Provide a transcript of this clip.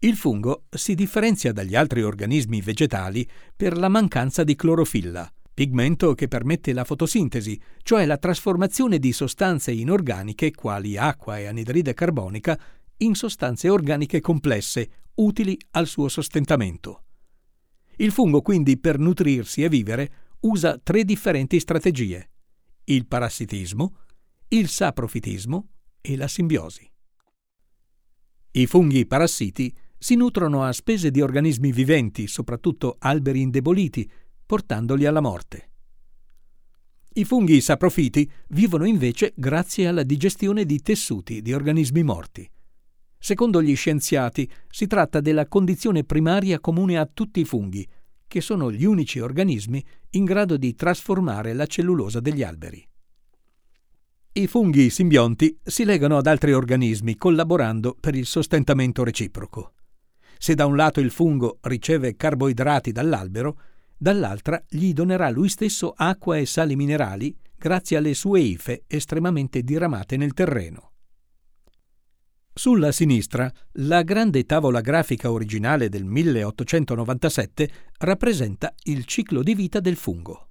Il fungo si differenzia dagli altri organismi vegetali per la mancanza di clorofilla, pigmento che permette la fotosintesi, cioè la trasformazione di sostanze inorganiche quali acqua e anidride carbonica in sostanze organiche complesse, utili al suo sostentamento. Il fungo quindi per nutrirsi e vivere usa 3 differenti strategie: il parassitismo, il saprofitismo e la simbiosi. I funghi parassiti si nutrono a spese di organismi viventi, soprattutto alberi indeboliti, portandoli alla morte. I funghi saprofiti vivono invece grazie alla digestione di tessuti di organismi morti. Secondo gli scienziati, si tratta della condizione primaria comune a tutti i funghi, che sono gli unici organismi in grado di trasformare la cellulosa degli alberi. I funghi simbionti si legano ad altri organismi collaborando per il sostentamento reciproco. Se da un lato il fungo riceve carboidrati dall'albero, dall'altra gli donerà lui stesso acqua e sali minerali grazie alle sue ife estremamente diramate nel terreno. Sulla sinistra, la grande tavola grafica originale del 1897 rappresenta il ciclo di vita del fungo.